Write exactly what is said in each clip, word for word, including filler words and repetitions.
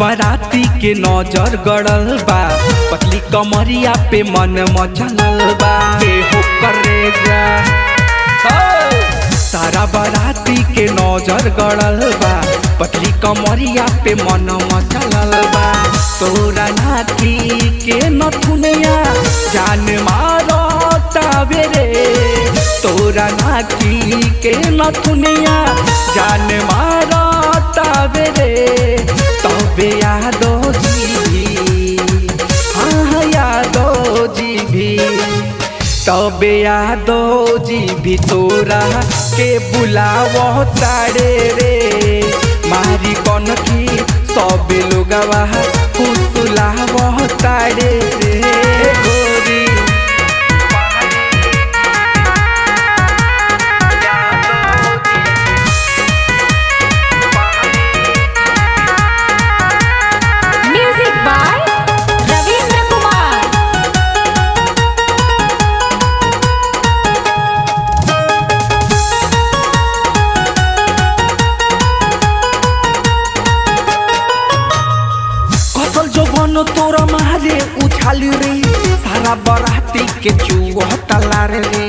बराती के नजर गड़ल बा, पतली कमरिया पे मन मचलल बा। हो करे जा सारा बराती के नजर गड़ल बा, पतली कमरिया पे मन मचलल बा। तोरा नाकी के नथुनिया जान मारो तावे रे, तोरा नाकी के नथुनिया जान मारो तावे रे। तबे यादो जी भी, हाँ यादो जी भी, तबे यादो जी भी तोरा के बुलावो तारे रे। मारी कौन की सब लोगवा फुसलावो तारे रे गोरी। Music by Ravindra Kumar. कसल जो बनो तोरा मारे उछाली रे, सारा बराती के चुआ तलार रे।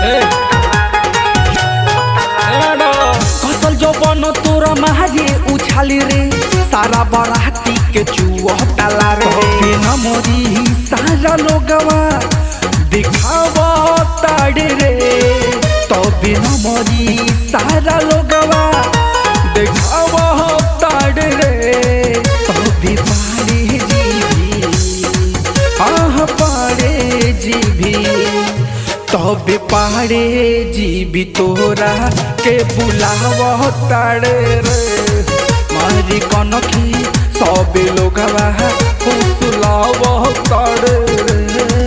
कसल जो बनो तोरा मारे उछाली रे, सारा बराती के चुआ तलार रे। न मोरी सारा लोगवा दिखावा ताड़े रे, तो बिना मोरी सारा लोगवा दिखावा ताड़े रे। तो भी पाड़े जी भी, आह पाड़े जी भी, तो भी पाड़े जी भी तोरा के बुलावा ताड़े रे। मारी कनखी सब लोगवा फुसलावा ताड़े रे।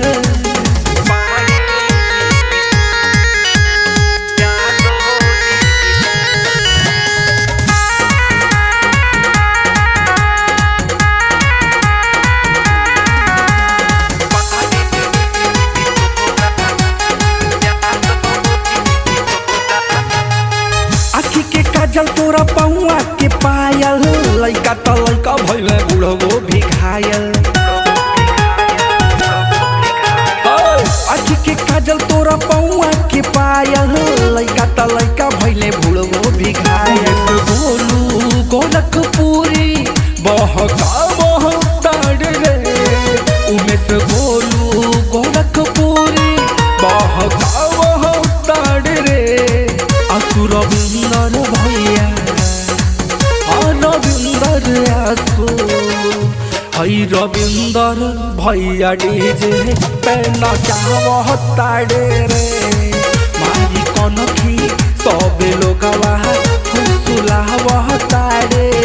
आखी के काजल तोरा पहुआ के पायल, लइका त लइका भइले बुढ़ो भी घायल। आखी के काजल तोरा पहुआ के पायल, लइका त लइका भइले बुढ़ो भी घायल। बोलू गोरखपुरी बहका बहताड़ रे, उमेश बोलू गोरखपुरी बहका बहताड़ रे। आसु रविंदर भैया, हाँ रविंदर आसु, हई रविंदर भैया डीजे पे नचावो ताड़े रे। मारी कनखी सब लोगवा फुसलावो ताड़े